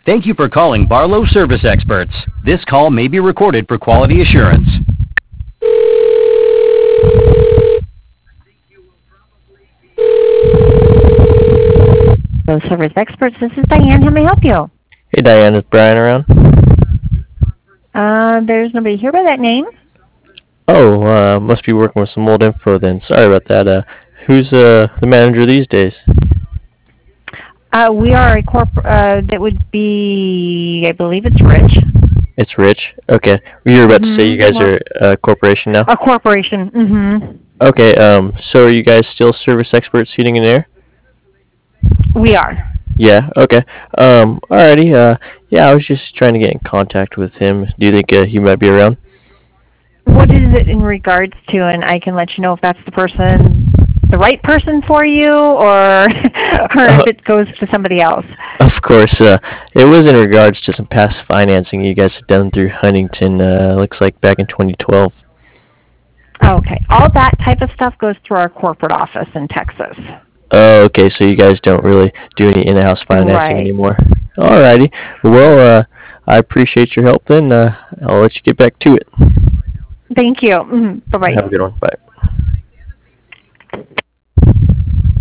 Thank you for calling Barlow Service Experts. This call may be recorded for quality assurance. Barlow Service Experts, this is Diane. How may I help you? Hey Diane, is Brian around? There's nobody here by that name. Oh, must be working with some old info then. Sorry about that. Who's the manager these days? We are a that would be, I believe it's Rich. It's Rich? Okay. You were about to say you guys are a corporation now? A corporation, Okay, so are you guys still Service Experts Heating and Air? We are. Yeah, okay. Alrighty, yeah, I was just trying to get in contact with him. Do you think he might be around? What is it in regards to, and I can let you know if that's the right person for you, or if it goes to somebody else. Of course. It was in regards to some past financing you guys had done through Huntington, looks like back in 2012. Okay. All that type of stuff goes through our corporate office in Texas. Oh, okay, so you guys don't really do any in-house financing anymore. Alrighty. Well, I appreciate your help then. I'll let you get back to it. Thank you. Bye-bye. Have a good one. Bye.